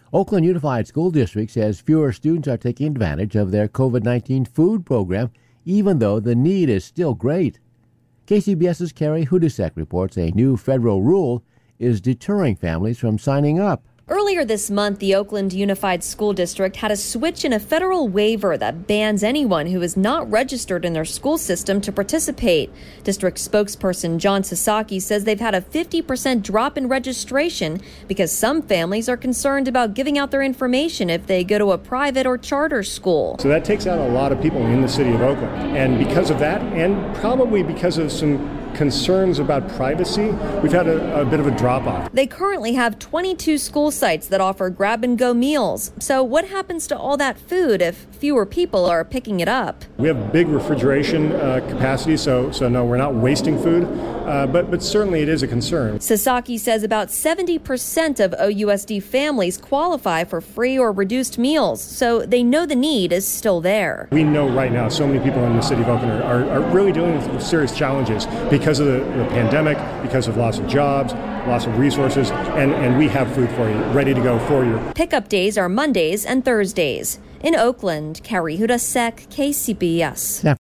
Oakland Unified School District says fewer students are taking advantage of their COVID-19 food program, even though the need is still great. KCBS's Carrie Hudusek reports a new federal rule is deterring families from signing up. Earlier this month, the Oakland Unified School District had a switch in a federal waiver that bans anyone who is not registered in their school system to participate. District spokesperson John Sasaki says they've had a 50% drop in registration because some families are concerned about giving out their information if they go to a private or charter school. So that takes out a lot of people in the city of Oakland. And because of that, and probably because of some concerns about privacy, we've had a bit of a drop-off. They currently have 22 school sites that offer grab-and-go meals. So what happens to all that food if fewer people are picking it up? We have big refrigeration capacity, so no, we're not wasting food, but certainly it is a concern. Sasaki says about 70% of OUSD families qualify for free or reduced meals, so they know the need is still there. We know right now so many people in the city of Oakland are really dealing with serious challenges because of the pandemic, because of loss of jobs, loss of resources, and we have food for you, ready to go for you. Pickup days are Mondays and Thursdays. In Oakland, Carrie Hudusek, KCBS.